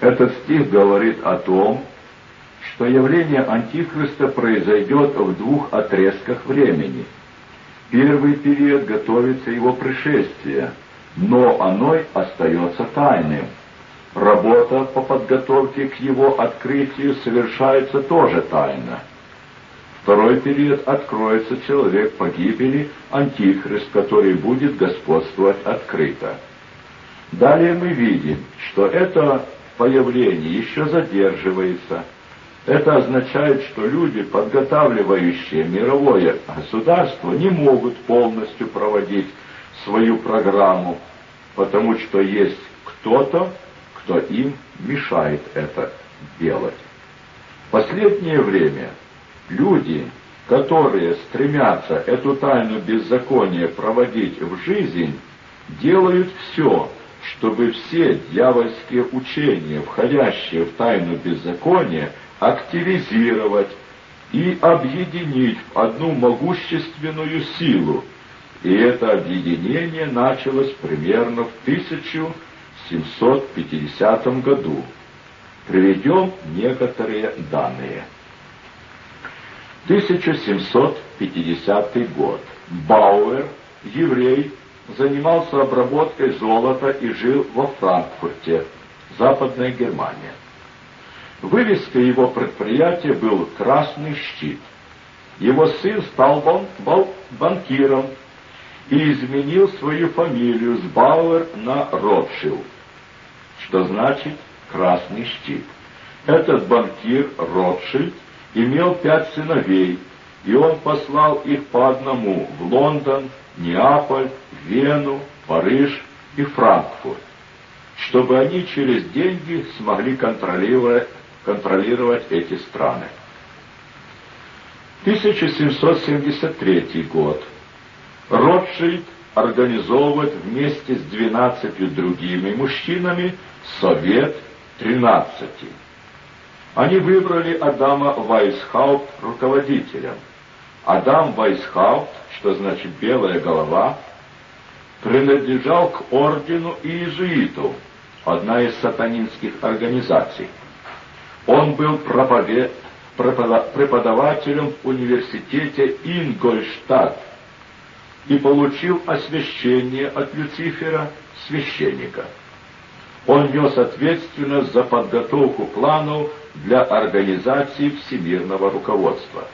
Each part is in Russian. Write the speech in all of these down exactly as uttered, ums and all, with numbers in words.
Этот стих говорит о том, что явление Антихриста произойдет в двух отрезках времени. Первый период готовится его пришествие, но оно остается тайным. Работа по подготовке к его открытию совершается тоже тайно. Второй период откроется человек погибели, Антихрист, который будет господствовать открыто. Далее мы видим, что это появление еще задерживается. Это означает, что люди, подготавливающие мировое государство, не могут полностью проводить свою программу, потому что есть кто-то, кто им мешает это делать. В последнее время люди, которые стремятся эту тайну беззакония проводить в жизнь, делают все, чтобы все дьявольские учения, входящие в тайну беззакония, активизировать и объединить в одну могущественную силу. И это объединение началось примерно в тысяча семьсот пятидесятом году. Приведем некоторые данные. тысяча семьсот пятидесятый год. Бауэр, еврей, занимался обработкой золота и жил во Франкфурте, Западная Германия. Вывеской его предприятия был красный щит. Его сын стал бан- бан- банкиром и изменил свою фамилию с Бауэр на Ротшильд, что значит красный щит. Этот банкир Ротшильд имел пять сыновей, и он послал их по одному в Лондон, Неаполь, Вену, Париж и Франкфурт, чтобы они через деньги смогли контролировать, контролировать эти страны. тысяча семьсот семьдесят третий год. Ротшильд организовывает вместе с двенадцатью другими мужчинами Совет тринадцати. Они выбрали Адама Вайсхаупт руководителем. Адам Вайсхаупт, что значит «белая голова», принадлежал к ордену иезуитов, одна из сатанинских организаций. Он был проповед... преподавателем в университете Ингольштадт и получил освящение от Люцифера, священника. Он нес ответственность за подготовку планов для организации всемирного руководства.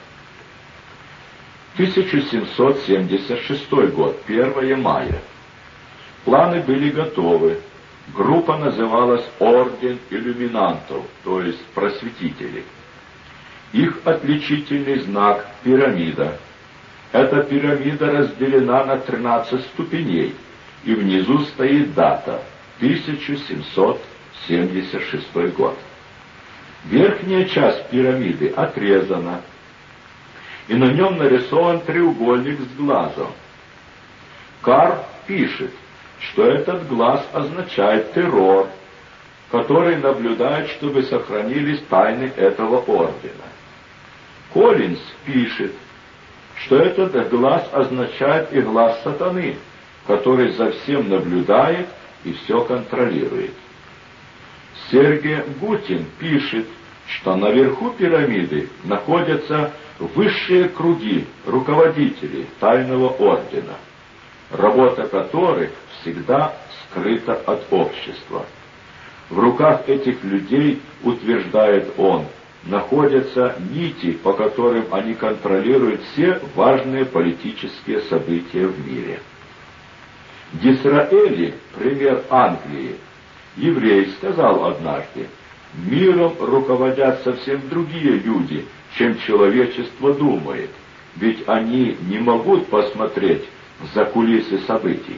тысяча семьсот семьдесят шестой год, первое мая. Планы были готовы. Группа называлась Орден Иллюминантов, то есть просветителей. Их отличительный знак – пирамида. Эта пирамида разделена на тринадцать ступеней, и внизу стоит дата – тысяча семьсот семьдесят шестой год. Верхняя часть пирамиды отрезана, и на нем нарисован треугольник с глазом. Карр пишет, что этот глаз означает террор, который наблюдает, чтобы сохранились тайны этого ордена. Коллинз пишет, что этот глаз означает и глаз сатаны, который за всем наблюдает и все контролирует. Сергей Гутин пишет, что наверху пирамиды находятся высшие круги руководителей тайного ордена, работа которых всегда скрыта от общества. В руках этих людей, утверждает он, находятся нити, по которым они контролируют все важные политические события в мире. Дисраэли, пример Англии, еврей, сказал однажды: «Миром руководят совсем другие люди, чем человечество думает, ведь они не могут посмотреть за кулисы событий».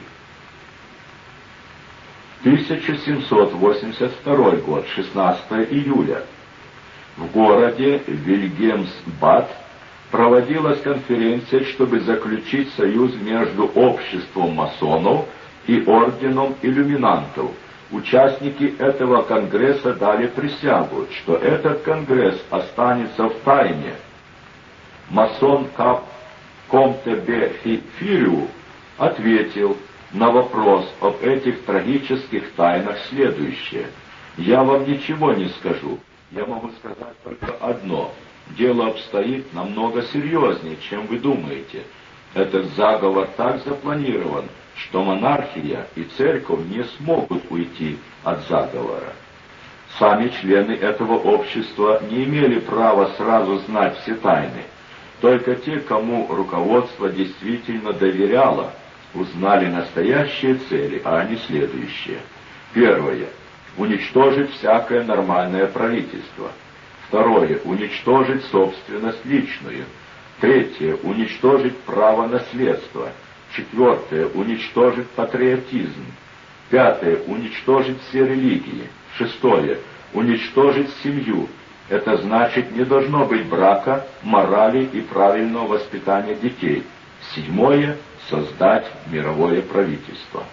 тысяча семьсот восемьдесят второй год, шестнадцатого июля. В городе Вильгельмсбад проводилась конференция, чтобы заключить союз между обществом масонов и орденом иллюминантов. Участники этого конгресса дали присягу, что этот конгресс останется в тайне. Масон Кап Комте Бе Фириу ответил на вопрос об этих трагических тайнах следующее: Я вам ничего не скажу. Я могу сказать только одно. Дело обстоит намного серьезнее, чем вы думаете. Этот заговор так запланирован, что монархия и церковь не смогут уйти от заговора. Сами члены этого общества не имели права сразу знать все тайны. Только те, кому руководство действительно доверяло, узнали настоящие цели, а не следующие. Первое. Уничтожить всякое нормальное правительство. Второе. Уничтожить собственность личную. Третье. Уничтожить право наследства. Четвертое. Уничтожить патриотизм. Пятое. Уничтожить все религии. Шестое. Уничтожить семью. Это значит, не должно быть брака, морали и правильного воспитания детей. Седьмое. Создать мировое правительство.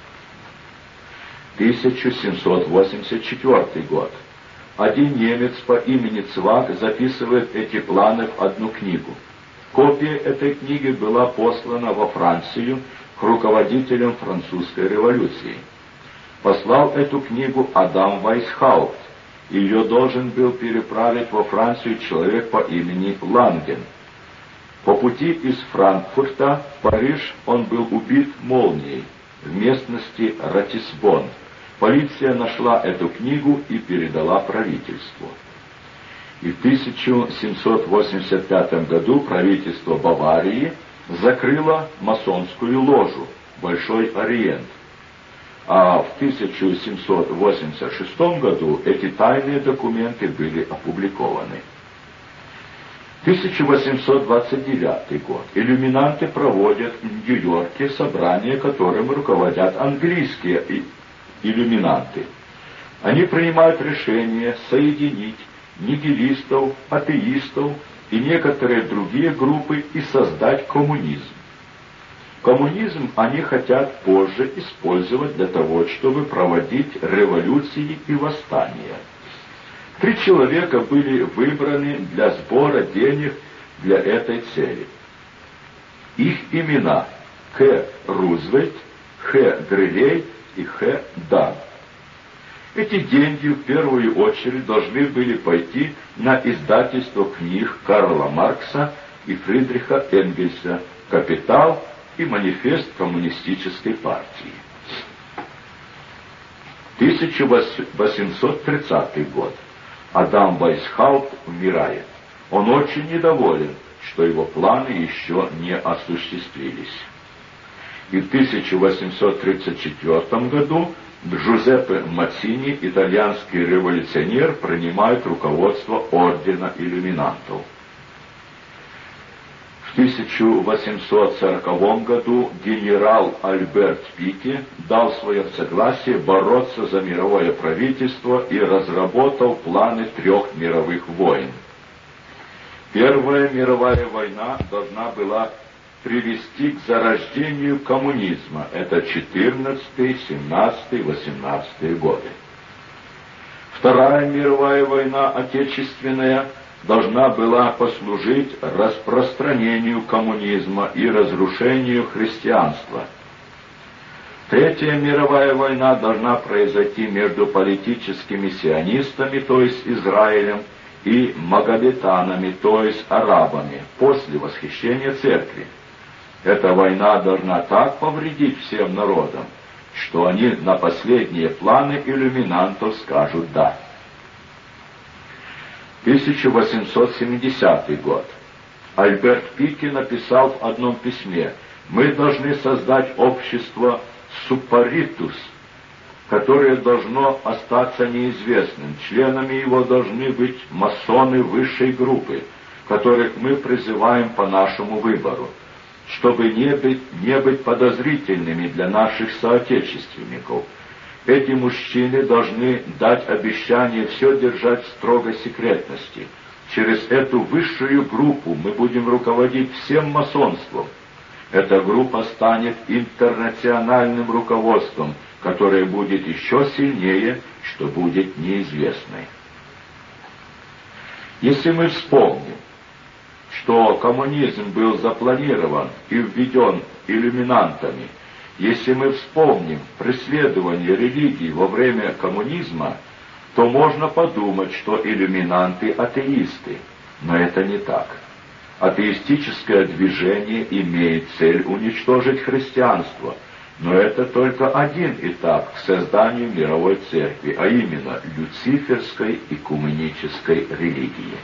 тысяча семьсот восемьдесят четвёртый год. Один немец по имени Цвак записывает эти планы в одну книгу. Копия этой книги была послана во Францию к руководителям французской революции. Послал эту книгу Адам Вайсхаупт. Ее должен был переправить во Францию человек по имени Ланген. По пути из Франкфурта в Париж он был убит молнией в местности Ратисбон. Полиция нашла эту книгу и передала правительству. И в тысяча семьсот восемьдесят пятом году правительство Баварии закрыло масонскую ложу «Большой Ориент». А в тысяча семьсот восемьдесят шестом году эти тайные документы были опубликованы. тысяча восемьсот двадцать девятый год. Иллюминанты проводят в Нью-Йорке собрание, которым руководят английские иллюминанты. Они принимают решение соединить нигилистов, атеистов и некоторые другие группы и создать коммунизм. Коммунизм они хотят позже использовать для того, чтобы проводить революции и восстания. Три человека были выбраны для сбора денег для этой цели. Их имена К. Рузвельт, Х. Грилей и Х. Дан. Эти деньги в первую очередь должны были пойти на издательство книг Карла Маркса и Фридриха Энгельса «Капитал» и «Манифест коммунистической партии». тысяча восемьсот тридцатый год. Адам Вайсхаупт умирает. Он очень недоволен, что его планы еще не осуществились. И в тысяча восемьсот тридцать четвёртом году Джузеппе Мацини, итальянский революционер, принимает руководство ордена иллюминантов. В тысяча восемьсот сороковом году генерал Альберт Пике дал свое согласие бороться за мировое правительство и разработал планы трех мировых войн. Первая мировая война должна была привести к зарождению коммунизма. Это четырнадцатый, семнадцатый, восемнадцатый годы. Вторая мировая война, отечественная, должна была послужить распространению коммунизма и разрушению христианства. Третья мировая война должна произойти между политическими сионистами, то есть Израилем, и магометанами, то есть арабами, после восхищения церкви. Эта война должна так повредить всем народам, что они на последние планы иллюминантов скажут «да». тысяча восемьсот семидесятый год. Альберт Пике написал в одном письме: «Мы должны создать общество суппаритус, которое должно остаться неизвестным. Членами его должны быть масоны высшей группы, которых мы призываем по нашему выбору, чтобы не быть, не быть подозрительными для наших соотечественников. Эти мужчины должны дать обещание все держать в строгой секретности. Через эту высшую группу мы будем руководить всем масонством. Эта группа станет интернациональным руководством, которое будет еще сильнее, что будет неизвестной». Если мы вспомним, что коммунизм был запланирован и введен иллюминантами, если мы вспомним преследование религии во время коммунизма, то можно подумать, что иллюминанты – атеисты. Но это не так. Атеистическое движение имеет цель уничтожить христианство, но это только один этап к созданию мировой церкви, а именно люциферской экуменической религии.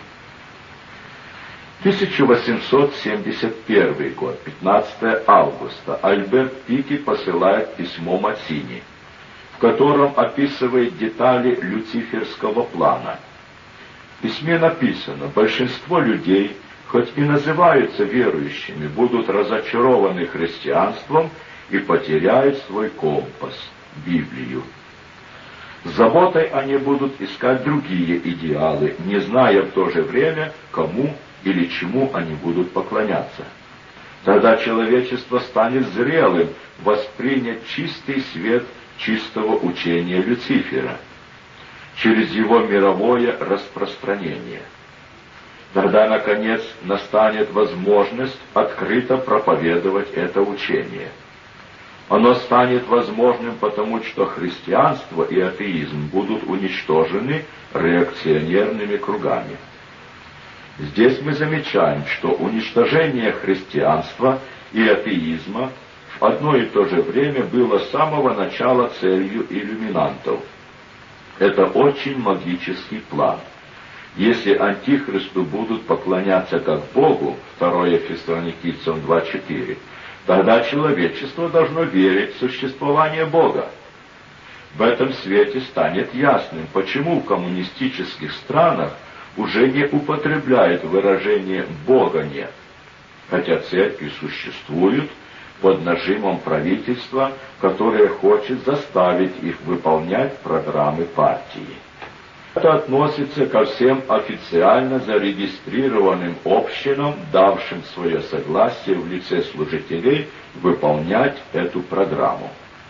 тысяча восемьсот семьдесят первый год, пятнадцатое августа, Альберт Пики посылает письмо Массини, в котором описывает детали люциферского плана. В письме написано: большинство людей, хоть и называются верующими, будут разочарованы христианством и потеряют свой компас – Библию. С заботой они будут искать другие идеалы, не зная в то же время, кому или чему они будут поклоняться. Тогда человечество станет зрелым воспринять чистый свет чистого учения Люцифера через его мировое распространение. Тогда, наконец, настанет возможность открыто проповедовать это учение. Оно станет возможным потому, что христианство и атеизм будут уничтожены реакционерными кругами. Здесь мы замечаем, что уничтожение христианства и атеизма в одно и то же время было с самого начала целью иллюминантов. Это очень магический план. Если антихристу будут поклоняться как Богу, второе Фессалоникийцам два четыре, тогда человечество должно верить в существование Бога. В этом свете станет ясным, почему в коммунистических странах уже не употребляют выражение «Бога нет», хотя церкви существуют под нажимом правительства, которое хочет заставить их выполнять программы партии. Это относится ко всем официально зарегистрированным общинам, давшим свое согласие в лице служителей выполнять эту программу.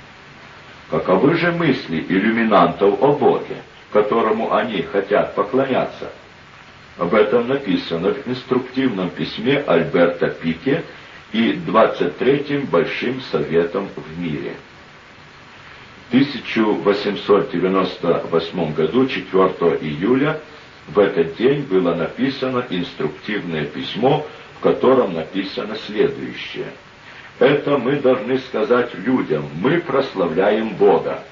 Каковы же мысли иллюминантов о Боге, которому они хотят поклоняться? Об этом написано в инструктивном письме Альберта Пике и двадцать третьим Большим Советом в мире. В тысяча восемьсот девяносто восьмом году, четвёртого июля, в этот день было написано инструктивное письмо, в котором написано следующее. Это мы должны сказать людям: мы прославляем Бога.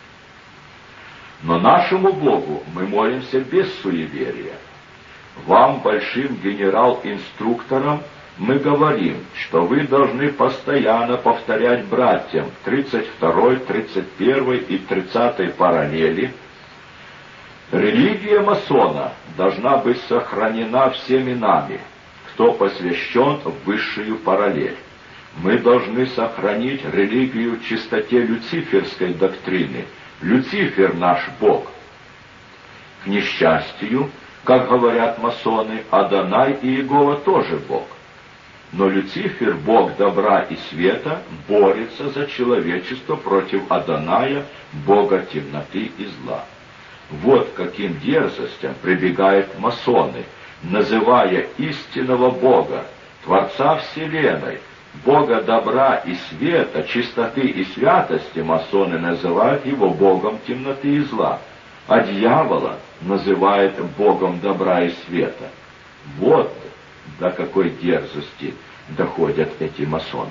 Но нашему Богу мы молимся без суеверия. Вам, большим генерал-инструкторам, мы говорим, что вы должны постоянно повторять братьям в тридцать второй, тридцать первой и тридцатой параллели: религия масона должна быть сохранена всеми нами, кто посвящен в высшую параллель. Мы должны сохранить религию в чистоте люциферской доктрины. Люцифер наш Бог. К несчастью, как говорят масоны, Адонай и Иегова тоже Бог. Но Люцифер, Бог добра и света, борется за человечество против Адоная, Бога темноты и зла. Вот каким дерзостям прибегают масоны, называя истинного Бога, Творца Вселенной, Бога добра и света, чистоты и святости, масоны называют его Богом темноты и зла, а дьявола называют Богом добра и света. Вот до какой дерзости доходят эти масоны.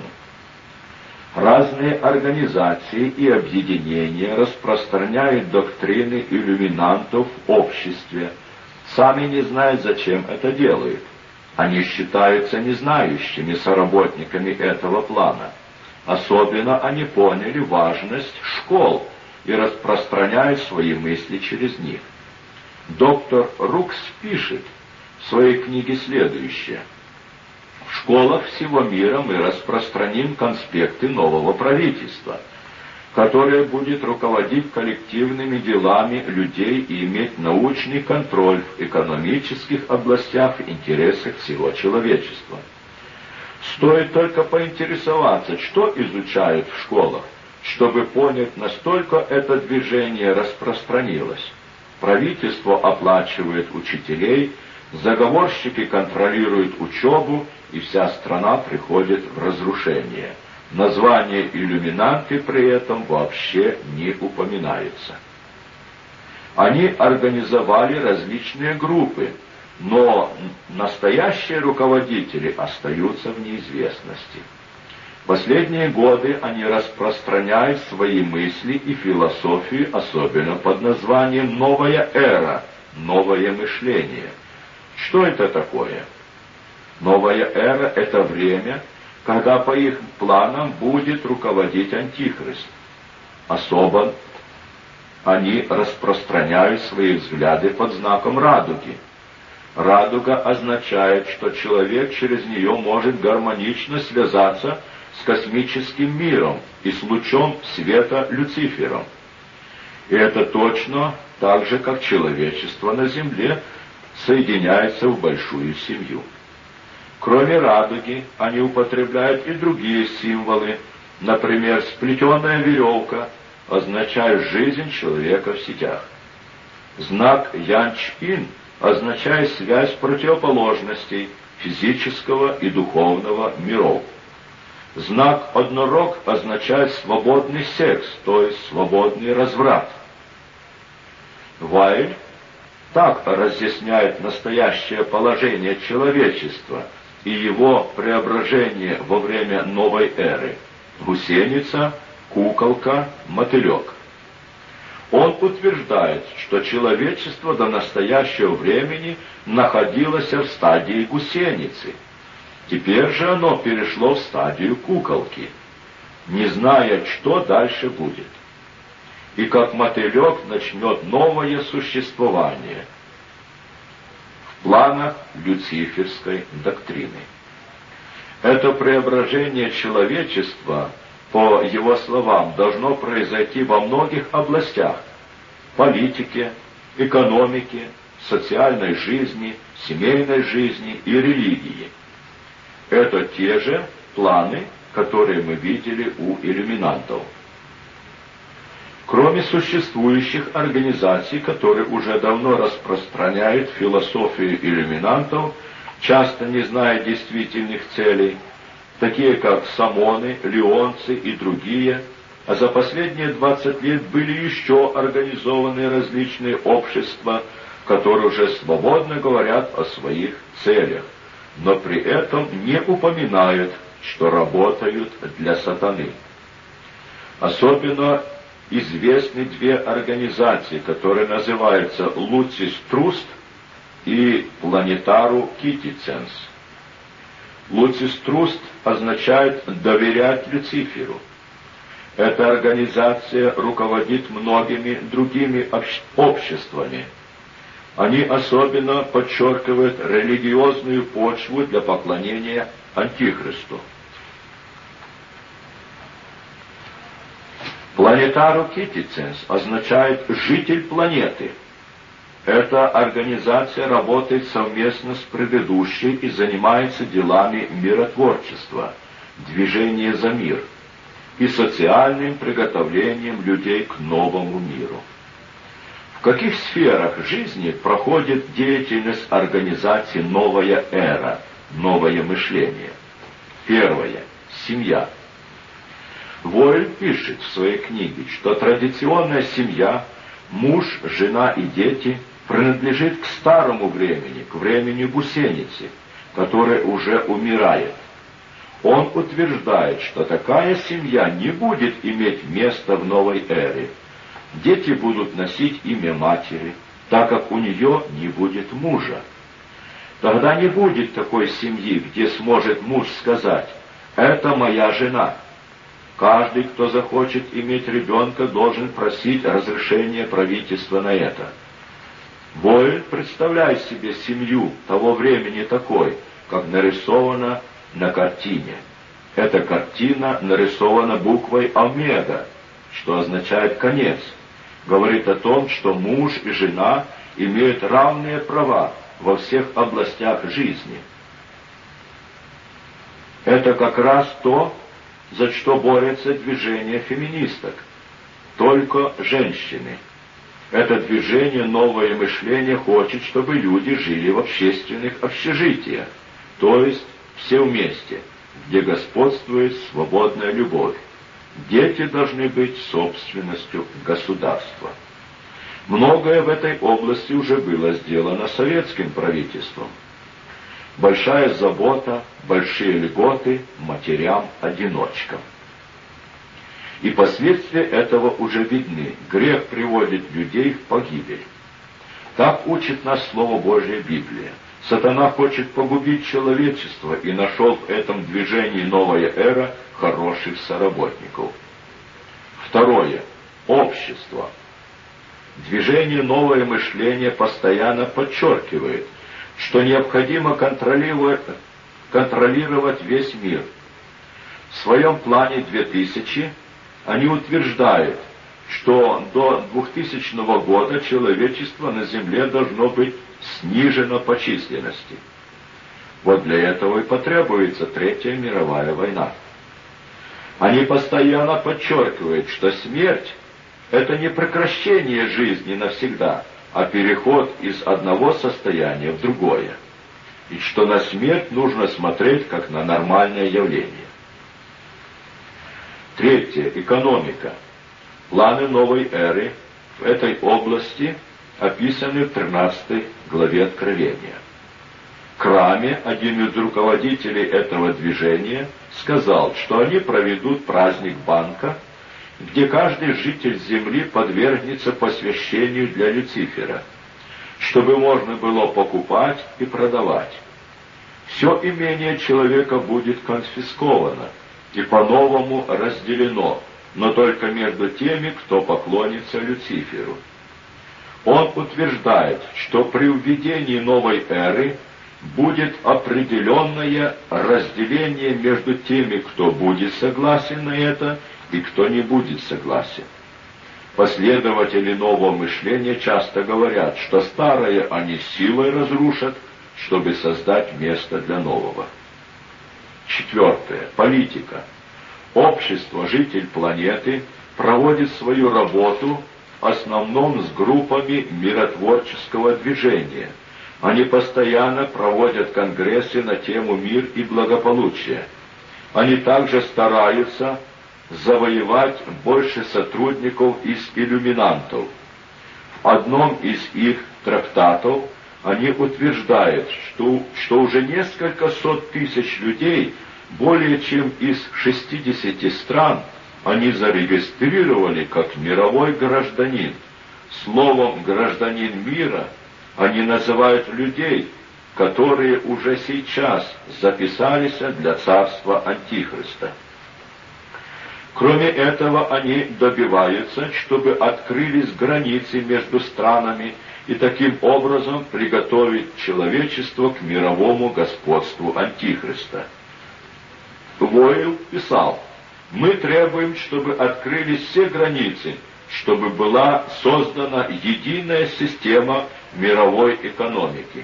Разные организации и объединения распространяют доктрины иллюминантов в обществе, сами не знают, зачем это делают. Они считаются незнающими соработниками этого плана. Особенно они поняли важность школ и распространяют свои мысли через них. Доктор Рукс пишет в своей книге следующее. В школах всего мира мы распространим конспекты нового правительства, которое будет руководить коллективными делами людей и иметь научный контроль в экономических областях в интересах всего человечества. Стоит только поинтересоваться, что изучают в школах, чтобы понять, настолько это движение распространилось. Правительство оплачивает учителей, заговорщики контролируют учебу, и вся страна приходит в разрушение. Название иллюминанты при этом вообще не упоминается. Они организовали различные группы, но настоящие руководители остаются в неизвестности. В последние годы они распространяют свои мысли и философию, особенно под названием «Новая эра», «Новое мышление». Что это такое? Новая эра — это время, когда по их планам будет руководить Антихрист. Особо они распространяют свои взгляды под знаком радуги. Радуга означает, что человек через нее может гармонично связаться с космическим миром и с лучом света Люцифером. И это точно так же, как человечество на Земле соединяется в большую семью. Кроме радуги, они употребляют и другие символы. Например, сплетенная веревка означает жизнь человека в сетях. Знак Янч-Ин означает связь противоположностей физического и духовного миров. Знак однорог означает свободный секс, то есть свободный разврат. Вайль так разъясняет настоящее положение человечества и его преображение во время новой эры. Гусеница, куколка, мотылек. Он утверждает, что человечество до настоящего времени находилось в стадии гусеницы. Теперь же оно перешло в стадию куколки, не зная, что дальше будет. И как мотылек начнет новое существование в планах люциферской доктрины. Это преображение человечества, по его словам, должно произойти во многих областях: политике, экономике, социальной жизни, семейной жизни и религии. Это те же планы, которые мы видели у иллюминантов. Кроме существующих организаций, которые уже давно распространяют философию иллюминантов, часто не зная действительных целей, такие как самоны, леонцы и другие, а за последние двадцать лет были еще организованы различные общества, которые уже свободно говорят о своих целях, но при этом не упоминают, что работают для сатаны. Особенно известны две организации, которые называются Луцис Труст и Планетару Китиценс. Луцис Труст означает «доверять Люциферу». Эта организация руководит многими другими обществами. Они особенно подчеркивают религиозную почву для поклонения Антихристу. Планетару Китиценс означает «житель планеты». Эта организация работает совместно с предыдущей и занимается делами миротворчества, движения за мир и социальным приготовлением людей к новому миру. В каких сферах жизни проходит деятельность организации «Новая эра», «Новое мышление»? Первое. Семья. Войль пишет в своей книге, что традиционная семья, муж, жена и дети, принадлежит к старому времени, к времени гусеницы, которая уже умирает. Он утверждает, что такая семья не будет иметь места в новой эре. Дети будут носить имя матери, так как у нее не будет мужа. Тогда не будет такой семьи, где сможет муж сказать: «Это моя жена». Каждый, кто захочет иметь ребенка, должен просить разрешения правительства на это. Войль представляет себе семью того времени такой, как нарисовано на картине. Эта картина нарисована буквой омега, что означает конец. Говорит о том, что муж и жена имеют равные права во всех областях жизни. Это как раз то, за что борется движение феминисток. Только женщины. Это движение «Новое мышление» хочет, чтобы люди жили в общественных общежитиях, то есть все вместе, где господствует свободная любовь. Дети должны быть собственностью государства. Многое в этой области уже было сделано советским правительством. Большая забота, большие льготы матерям-одиночкам. И последствия этого уже видны. Грех приводит людей в погибель. Так учит нас Слово Божие Библия. Сатана хочет погубить человечество и нашел в этом движении новая эра хороших соработников. Второе. Общество. Движение «Новое мышление» постоянно подчеркивает, что необходимо контролировать, контролировать весь мир. В своем плане две тысячи они утверждают, что до двухтысячного года человечество на Земле должно быть снижено по численности. Вот для этого и потребуется Третья мировая война. Они постоянно подчеркивают, что смерть — это не прекращение жизни навсегда, а переход из одного состояния в другое, и что на смерть нужно смотреть как на нормальное явление. Третье. Экономика. Планы новой эры в этой области описаны в тринадцатой главе Откровения. Краме, один из руководителей этого движения, сказал, что они проведут праздник банка, где каждый житель земли подвергнется посвящению для Люцифера, чтобы можно было покупать и продавать. Все имение человека будет конфисковано и по-новому разделено, но только между теми, кто поклонится Люциферу. Он утверждает, что при введении новой эры будет определенное разделение между теми, кто будет согласен на это, и кто не будет согласен. Последователи нового мышления часто говорят, что старое они силой разрушат, чтобы создать место для нового. Четвертое. Политика. Общество, житель планеты, проводит свою работу в основном с группами миротворческого движения. Они постоянно проводят конгрессы на тему «Мир и благополучие». Они также стараются завоевать больше сотрудников из иллюминантов. В одном из их трактатов они утверждают, что, что уже несколько сот тысяч людей, более чем из шестидесяти стран, они зарегистрировали как мировой гражданин. Словом «гражданин мира» они называют людей, которые уже сейчас записались для царства Антихриста. Кроме этого, они добиваются, чтобы открылись границы между странами и таким образом приготовить человечество к мировому господству Антихриста. Войл писал: «Мы требуем, чтобы открылись все границы, чтобы была создана единая система мировой экономики.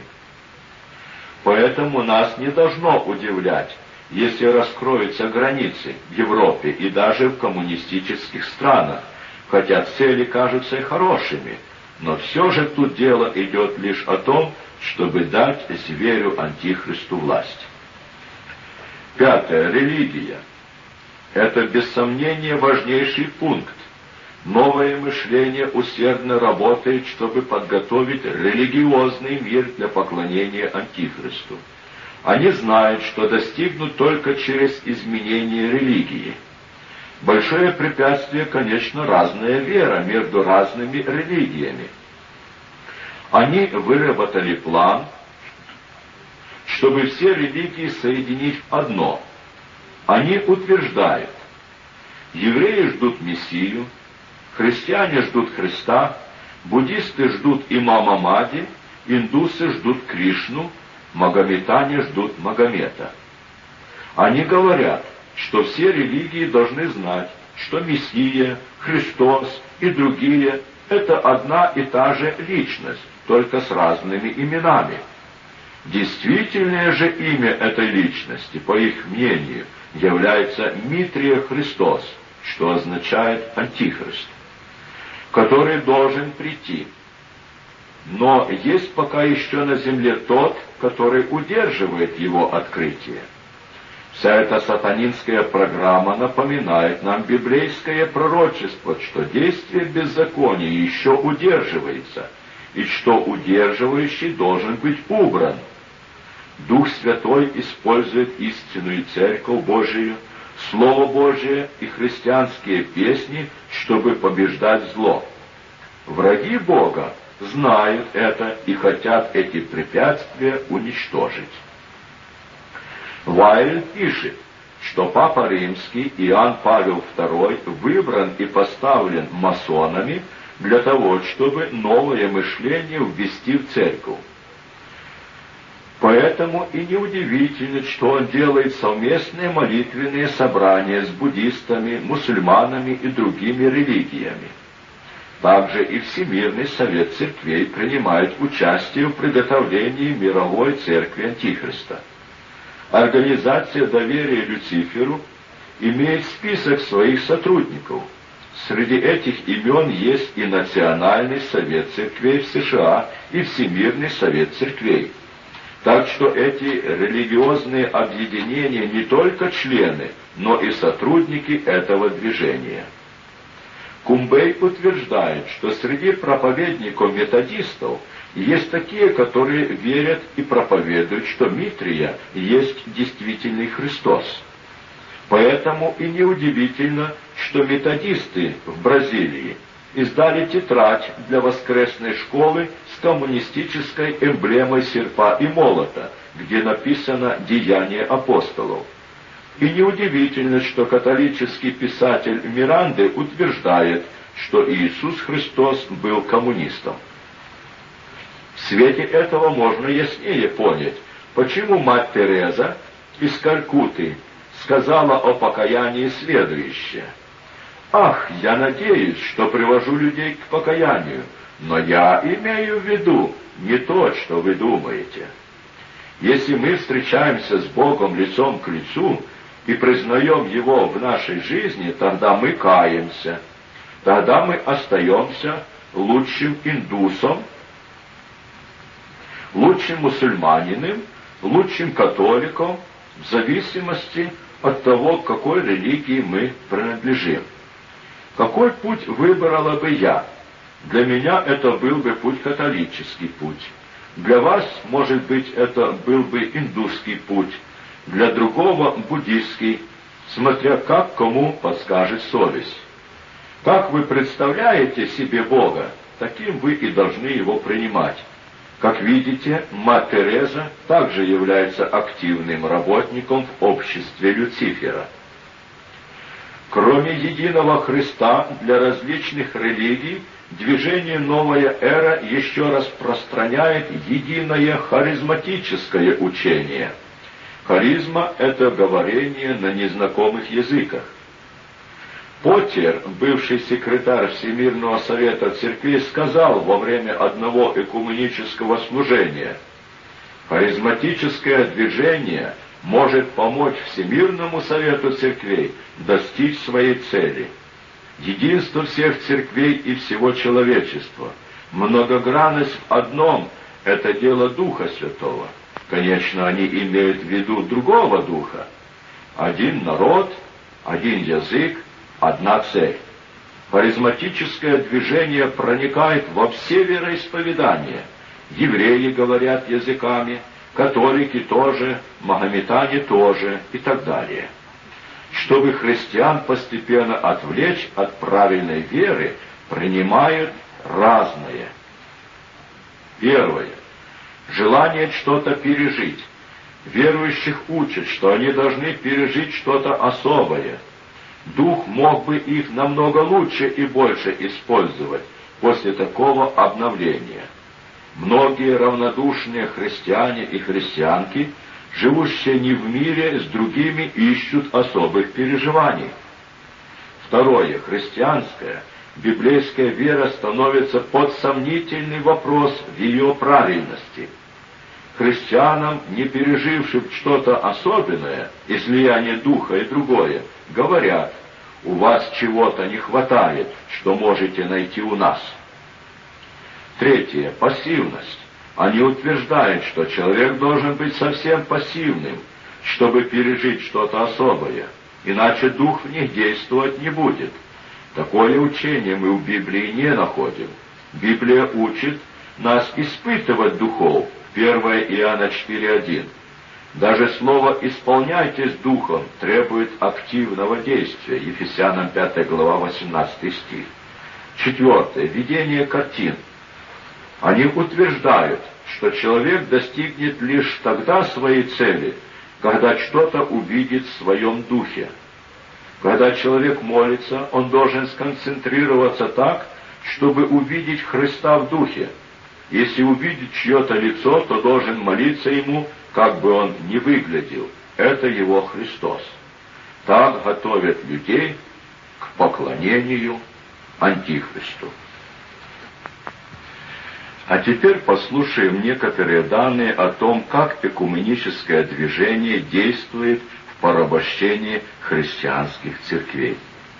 Поэтому нас не должно удивлять, если раскроются границы в Европе и даже в коммунистических странах, хотя цели кажутся и хорошими, но все же тут дело идет лишь о том, чтобы дать зверю Антихристу власть». Пятое. Религия. Это без сомнения важнейший пункт. Новое мышление усердно работает, чтобы подготовить религиозный мир для поклонения Антихристу. Они знают, что достигнут только через изменение религии. Большое препятствие, конечно, разная вера между разными религиями. Они выработали план, чтобы все религии соединить в одно. Они утверждают: евреи ждут Мессию, христиане ждут Христа, буддисты ждут имама Махди, индусы ждут Кришну, магометане ждут Магомета. Они говорят, что все религии должны знать, что Мессия, Христос и другие — это одна и та же личность, только с разными именами. Действительное же имя этой личности, по их мнению, является Митрия Христос, что означает Антихрист, который должен прийти. Но есть пока еще на земле тот, который удерживает его открытие. Вся эта сатанинская программа напоминает нам библейское пророчество, что действие беззакония еще удерживается, и что удерживающий должен быть убран. Дух Святой использует истинную Церковь Божию, Слово Божие и христианские песни, чтобы побеждать зло. Враги Бога знают это и хотят эти препятствия уничтожить. Вайль пишет, что Папа Римский Иоанн Павел второй выбран и поставлен масонами для того, чтобы новое мышление ввести в Церковь. Поэтому и неудивительно, что он делает совместные молитвенные собрания с буддистами, мусульманами и другими религиями. Также и Всемирный Совет Церквей принимает участие в приготовлении мировой церкви Антихриста. Организация доверия Люциферу имеет список своих сотрудников. Среди этих имен есть и Национальный Совет Церквей в США, и Всемирный Совет Церквей. Так что эти религиозные объединения не только члены, но и сотрудники этого движения. Кумбей утверждает, что среди проповедников-методистов есть такие, которые верят и проповедуют, что Митрия есть действительный Христос. Поэтому и неудивительно, что методисты в Бразилии издали тетрадь для воскресной школы с коммунистической эмблемой серпа и молота, где написано «Деяния апостолов». И неудивительно, что католический писатель Миранде утверждает, что Иисус Христос был коммунистом. В свете этого можно яснее понять, почему мать Тереза из Калькутты сказала о покаянии следующее: «Ах, я надеюсь, что привожу людей к покаянию, но я имею в виду не то, что вы думаете. Если мы встречаемся с Богом лицом к лицу и признаем Его в нашей жизни, тогда мы каемся, тогда мы остаемся лучшим индусом, лучшим мусульманином, лучшим католиком, в зависимости от того, к какой религии мы принадлежим. Какой путь выбрала бы я? Для меня это был бы путь католический путь. Для вас, может быть, это был бы индусский путь, для другого — буддийский, смотря как кому подскажет совесть. Как вы представляете себе Бога, таким вы и должны его принимать. Как видите, мать Тереза также является активным работником в обществе Люцифера. Кроме единого Христа, для различных религий движение «Новая эра» еще распространяет единое харизматическое учение. Харизма — это говорение на незнакомых языках. Поттер, бывший секретарь Всемирного Совета Церквей, сказал во время одного экуменического служения: «Харизматическое движение может помочь Всемирному Совету Церквей достичь своей цели. Единство всех церквей и всего человечества, многогранность в одном — это дело Духа Святого». Конечно, они имеют в виду другого Духа. Один народ, один язык, одна цель. Харизматическое движение проникает во все вероисповедания. Евреи говорят языками, католики тоже, магометане тоже и так далее. Чтобы христиан постепенно отвлечь от правильной веры, принимают разное. Первое. Желание что-то пережить. Верующих учат, что они должны пережить что-то особое. Дух мог бы их намного лучше и больше использовать после такого обновления. Многие равнодушные христиане и христианки, живущие не в мире с другими, ищут особых переживаний. Второе. Христианская, библейская вера становится под сомнительный вопрос в ее правильности. Христианам, не пережившим что-то особенное, излияние духа и другое, говорят: у вас чего-то не хватает, что можете найти у нас. Третье. Пассивность. Они утверждают, что человек должен быть совсем пассивным, чтобы пережить что-то особое, иначе дух в них действовать не будет. Такое учение мы в Библии не находим. Библия учит нас испытывать духов, первое Иоанна четыре один. Даже слово «исполняйтесь духом» требует активного действия, Ефесянам пятая глава, восемнадцатый стих. Четвертое. Видение картин. Они утверждают, что человек достигнет лишь тогда своей цели, когда что-то увидит в своем духе. Когда человек молится, он должен сконцентрироваться так, чтобы увидеть Христа в духе. Если увидит чье-то лицо, то должен молиться ему, как бы он ни выглядел. Это его Христос. Так готовят людей к поклонению Антихристу. А теперь послушаем некоторые данные о том, как экуменическое движение действует в порабощении христианских церквей.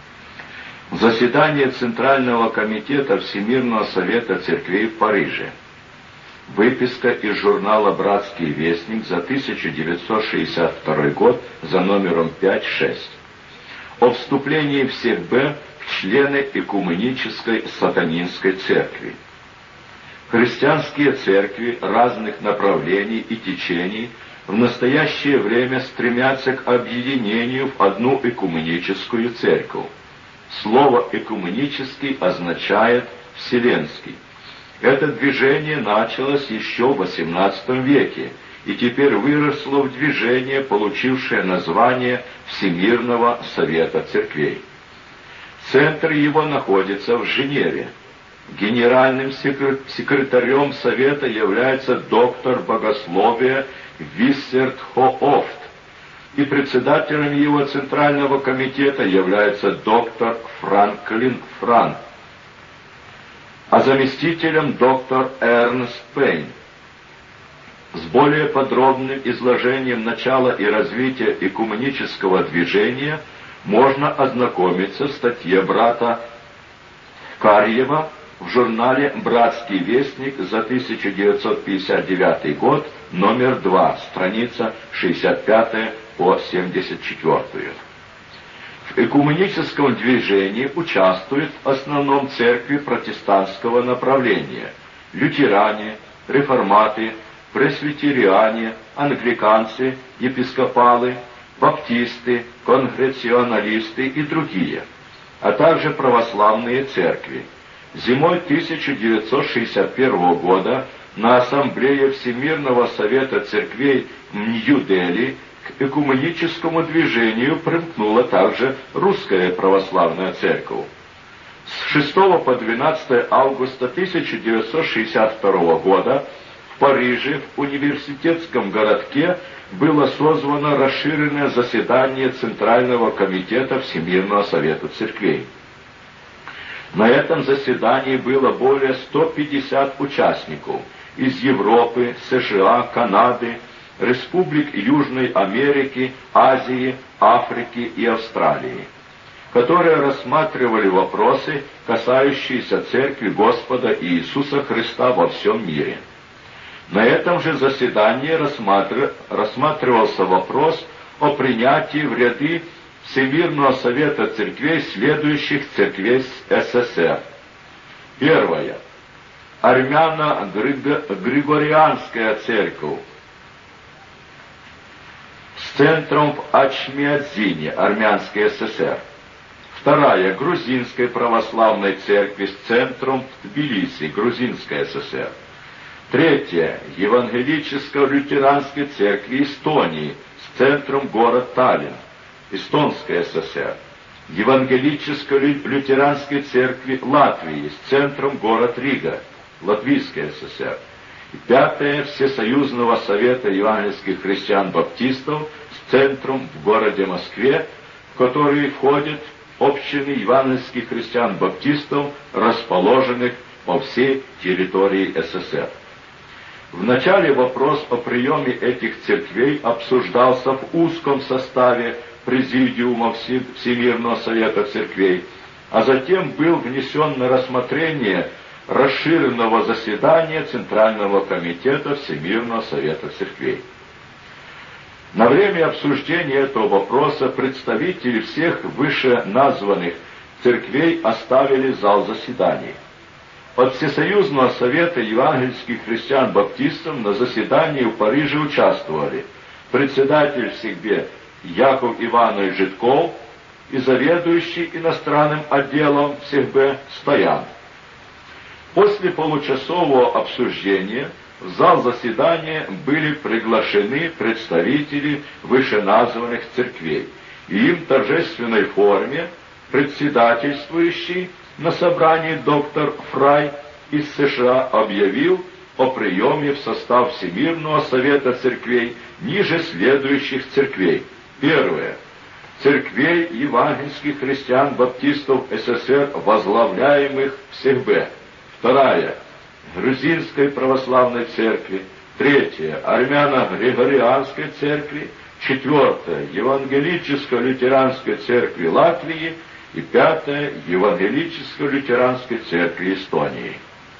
Заседание Центрального комитета Всемирного совета церквей в Париже. Выписка из журнала «Братский вестник» за тысяча девятьсот шестьдесят второй год за номером пять шесть. О вступлении всех Б в члены экуменической сатанинской церкви. Христианские церкви разных направлений и течений в настоящее время стремятся к объединению в одну экуменическую церковь. Слово «экуменический» означает «вселенский». Это движение началось еще в восемнадцатом веке и теперь выросло в движение, получившее название Всемирного совета церквей. Центр его находится в Женеве. Генеральным секретарем совета является доктор богословия Виссерт Хоофт, и председателем его центрального комитета является доктор Франклин Фран, а заместителем доктор Эрнст Пейн. С более подробным изложением начала и развития экуменического движения можно ознакомиться в статье брата Карьева в журнале «Братский вестник» за тысяча девятьсот пятьдесят девятый год, номер два, страница шестьдесят пятая по семьдесят четвёртую. В экуменическом движении участвуют в основном церкви протестантского направления: лютеране, реформаты, пресвитериане, англиканцы, епископалы, баптисты, конгрегационалисты и другие, а также православные церкви. Зимой тысяча девятьсот шестьдесят первого года на Ассамблее Всемирного совета церквей в Нью-Дели к экуменическому движению примкнула также русская православная церковь. С шестого по двенадцатое августа тысяча девятьсот шестьдесят второго года в Париже, в университетском городке, было созвано расширенное заседание Центрального комитета Всемирного совета церквей. На этом заседании было более ста пятидесяти участников из Европы, США, Канады, республик Южной Америки, Азии, Африки и Австралии, которые рассматривали вопросы, касающиеся Церкви Господа Иисуса Христа во всем мире. На этом же заседании рассматривался вопрос о принятии в ряды Всемирного совета церквей следующих церквей СССР. Первое. Армяно-Григорианская церковь с центром в Ачмиадзине, Армянская ССР. Вторая. Грузинской православной церкви с центром в Тбилиси, Грузинская ССР. Третья. Евангелическо-лютеранской церкви Эстонии с центром город Таллин, Эстонская ССР. Евангелическо-лютеранской церкви Латвии с центром город Рига, Латвийская ССР. И пятое. Всесоюзного совета евангельских христиан-баптистов с центром в городе Москве, в который входят общины евангельских христиан-баптистов, расположенных по всей территории СССР. Вначале вопрос о приеме этих церквей обсуждался в узком составе Президиума Всемирного совета церквей, а затем был внесен на рассмотрение расширенного заседания Центрального комитета Всемирного совета церквей. На время обсуждения этого вопроса представители всех вышеназванных церквей оставили зал заседаний. От Всесоюзного совета евангельских христиан-баптистов на заседании в Париже участвовали председатель СИГБе Яков Иванович Житков и заведующий иностранным отделом СИГБе Стоян. После получасового обсуждения в зал заседания были приглашены представители вышеназванных церквей, и им в торжественной форме председательствующий на собрании доктор Фрай из США объявил о приеме в состав Всемирного совета церквей ниже следующих церквей. Первое. Церквей евангельских христиан-баптистов СССР, возглавляемых в СИГБе. Вторая. Грузинской православной церкви. Третье. Армяно-григорианской церкви. Четвертое. Евангелическо-лютеранской церкви Латвии. И пятое. Евангелическо-лютеранской церкви Эстонии.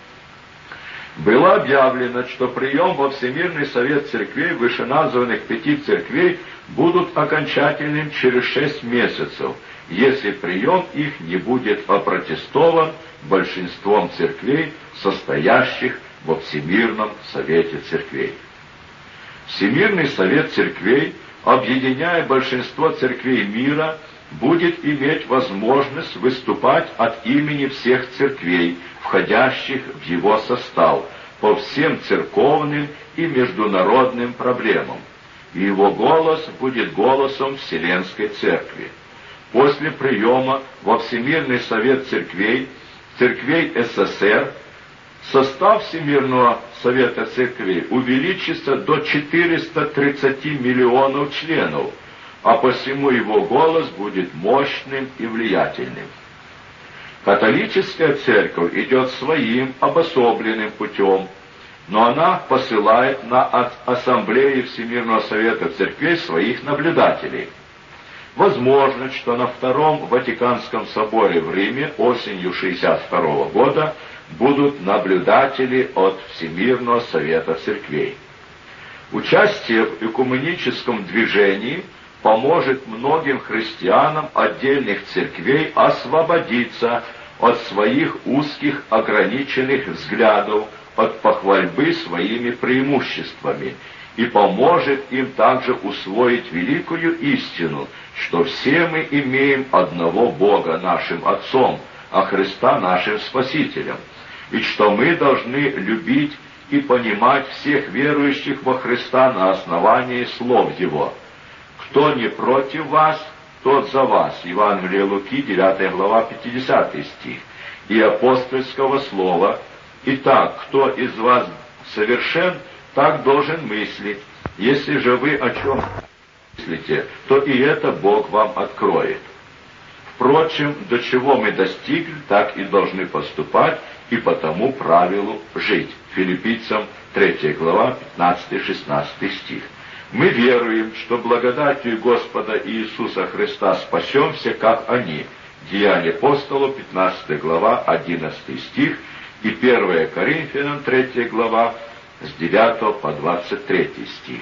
Было объявлено, что прием во Всемирный совет церквей вышеназванных пяти церквей будут окончательным через шесть месяцев, если прием их не будет опротестован большинством церквей, состоящих во Всемирном совете церквей. Всемирный совет церквей, объединяя большинство церквей мира, будет иметь возможность выступать от имени всех церквей, входящих в его состав, по всем церковным и международным проблемам. И его голос будет голосом Вселенской Церкви. После приема во Всемирный совет церквей, церквей СССР, состав Всемирного совета церквей увеличится до четырёхсот тридцати миллионов членов, а посему его голос будет мощным и влиятельным. Католическая церковь идет своим обособленным путем, но она посылает на ассамблеи Всемирного совета церквей своих наблюдателей. Возможно, что на Втором Ватиканском соборе в Риме осенью шестьдесят второго года будут наблюдатели от Всемирного совета церквей. Участие в экуменическом движении поможет многим христианам отдельных церквей освободиться от своих узких ограниченных взглядов, от похвальбы своими преимуществами, и поможет им также усвоить великую истину, что все мы имеем одного Бога нашим Отцом, а Христа нашим Спасителем, и что мы должны любить и понимать всех верующих во Христа на основании слов Его. «Кто не против вас, тот за вас». Евангелие Луки, девятая глава, пятидесятый стих. И апостольского слова: «Итак, кто из вас совершен, так должен мыслить. Если же вы о чем мыслите, то и это Бог вам откроет». Впрочем, до чего мы достигли, так и должны поступать, и по тому правилу жить. Филиппийцам, третья глава, пятнадцатый-шестнадцатый стих. Мы веруем, что благодатью Господа Иисуса Христа спасемся, как они. Деяния апостолов, пятнадцатая глава, одиннадцатый стих, и первое Коринфянам, третья глава, с девятого по двадцать третий стих.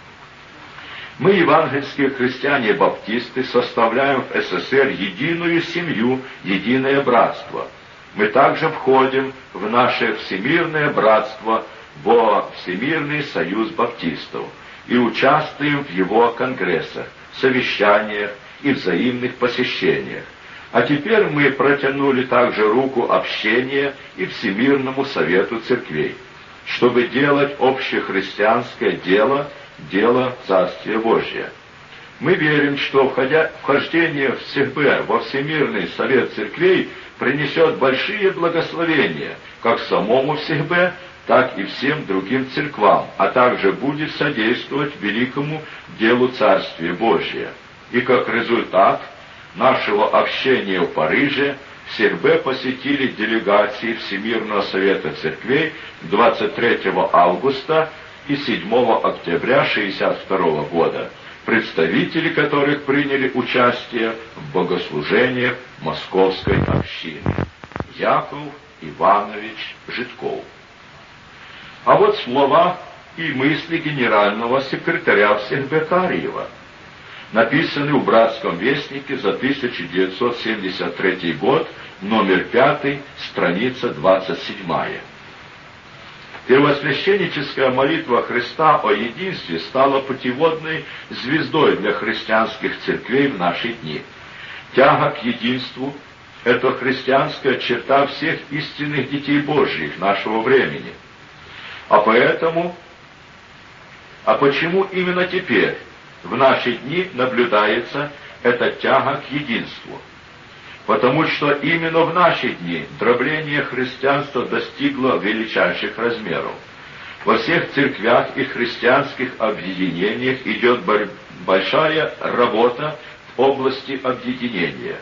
Мы, евангельские христиане-баптисты, составляем в СССР единую семью, единое братство. Мы также входим в наше всемирное братство, во Всемирный союз баптистов, и участвуем в его конгрессах, совещаниях и взаимных посещениях. А теперь мы протянули также руку общения и Всемирному совету церквей, чтобы делать общехристианское дело, дело Царствия Божия. Мы верим, что входя, вхождение в СИГБ, во Всемирный совет церквей, принесет большие благословения как самому СИГБ, так и всем другим церквам, а также будет содействовать великому делу Царствия Божия. И как результат нашего общения в Париже в СИГБ посетили делегации Всемирного совета церквей двадцать третьего августа и седьмого октября шестьдесят второго года, представители которых приняли участие в богослужениях Московской общины. Яков Иванович Житков. А вот слова и мысли генерального секретаря Всехбекариева, написанные в «Братском вестнике» за тысяча девятьсот семьдесят третий год, номер пятый, страница двадцать семь. Первосвященническая молитва Христа о единстве стала путеводной звездой для христианских церквей в наши дни. Тяга к единству – это христианская черта всех истинных детей Божьих нашего времени. А поэтому, а почему именно теперь, в наши дни, наблюдается эта тяга к единству? Потому что именно в наши дни дробление христианства достигло величайших размеров. Во всех церквях и христианских объединениях идет большая работа в области объединения,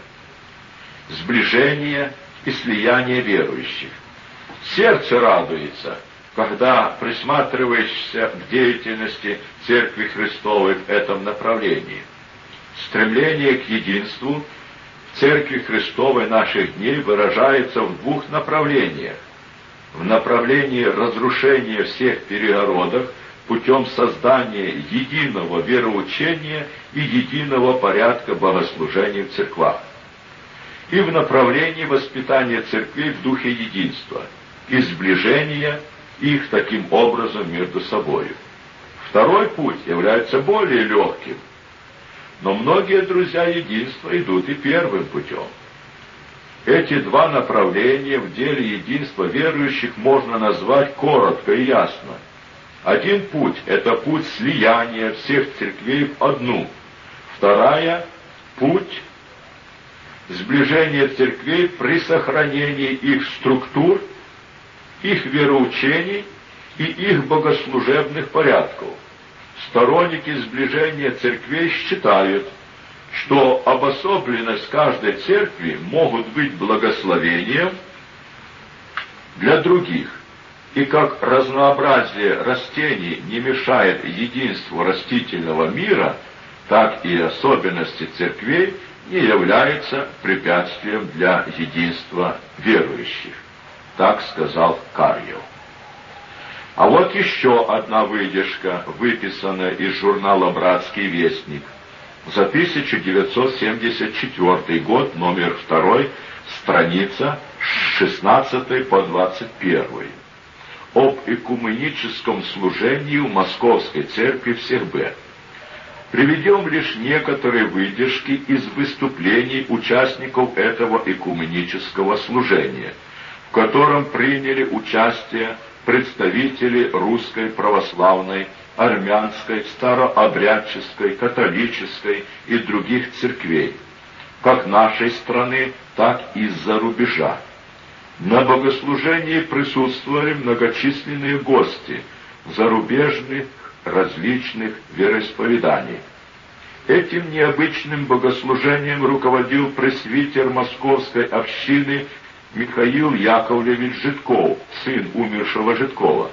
сближения и слияния верующих. Сердце радуется, когда присматриваешься к деятельности Церкви Христовой в этом направлении. Стремление к единству Церкви Христовой наших дней выражается в двух направлениях. В направлении разрушения всех перегородок путем создания единого вероучения и единого порядка богослужения в церквах. И в направлении воспитания церквей в духе единства и сближения их таким образом между собою. Второй путь является более легким, но многие друзья единства идут и первым путем. Эти два направления в деле единства верующих можно назвать коротко и ясно. Один путь – это путь слияния всех церквей в одну. Вторая – путь сближения церквей при сохранении их структур, их вероучений и их богослужебных порядков. Сторонники сближения церквей считают, что обособленность каждой церкви могут быть благословением для других, и как разнообразие растений не мешает единству растительного мира, так и особенности церквей не являются препятствием для единства верующих. Так сказал Карьев. А вот еще одна выдержка, выписанная из журнала «Братский вестник» за тысяча девятьсот семьдесят четвёртый год, номер второй, страница с шестнадцатой по двадцать первую. Об экуменическом служении в Московской церкви в Сербе. Приведем лишь некоторые выдержки из выступлений участников этого экуменического служения, в котором приняли участие представители русской православной, армянской, старообрядческой, католической и других церквей, как нашей страны, так и из-за рубежа. На богослужении присутствовали многочисленные гости зарубежных различных вероисповеданий. Этим необычным богослужением руководил пресвитер Московской общины Михаил Яковлевич Житков, сын умершего Житкова.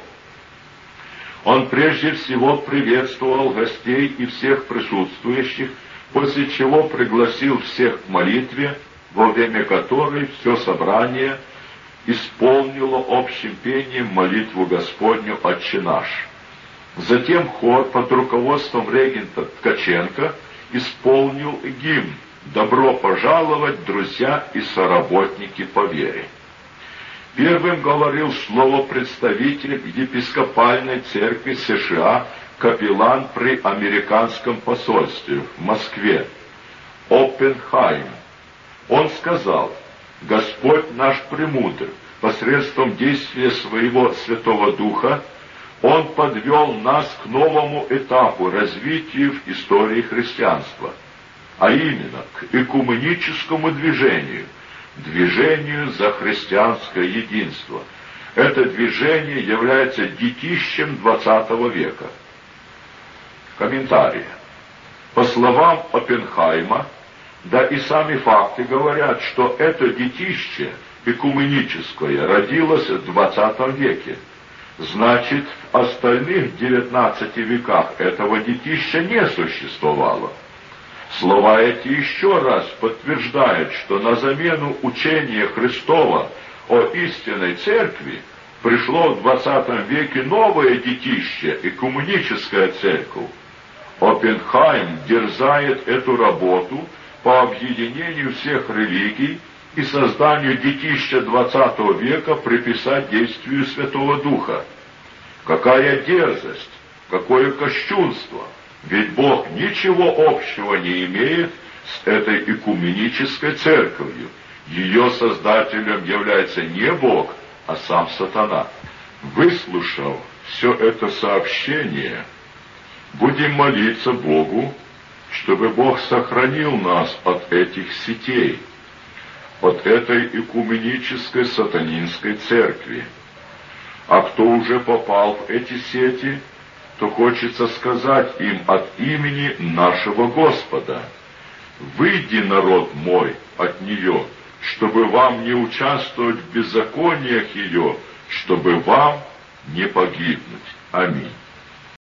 Он прежде всего приветствовал гостей и всех присутствующих, после чего пригласил всех к молитве, во время которой все собрание исполнило общим пением молитву Господню «Отче наш». Затем хор под руководством регента Ткаченко исполнил гимн «Добро пожаловать, друзья и соработники по вере». Первым говорил слово представитель епископальной церкви США, капеллан при американском посольстве в Москве, Оппенхайм. Он сказал: «Господь наш премудр, посредством действия своего Святого Духа Он подвел нас к новому этапу развития в истории христианства, а именно к экуменическому движению, движению за христианское единство. Это движение является детищем двадцатого века». Комментарий. По словам Оппенхайма, да и сами факты говорят, что это детище экуменическое родилось в двадцатом веке. Значит, в остальных девятнадцати веках этого детища не существовало. Слова эти еще раз подтверждают, что на замену учения Христова о истинной церкви пришло в двадцатом веке новое детище, экуменическая церковь. Оппенхайм дерзает эту работу по объединению всех религий и созданию детища двадцатого века приписать действию Святого Духа. Какая дерзость, какое кощунство! Ведь Бог ничего общего не имеет с этой экуменической церковью. Ее создателем является не Бог, а сам сатана. Выслушав все это сообщение, будем молиться Богу, чтобы Бог сохранил нас от этих сетей, от этой экуменической сатанинской церкви. А кто уже попал в эти сети, то хочется сказать им от имени нашего Господа: «Выйди, народ мой, от нее, чтобы вам не участвовать в беззакониях ее, чтобы вам не погибнуть». Аминь.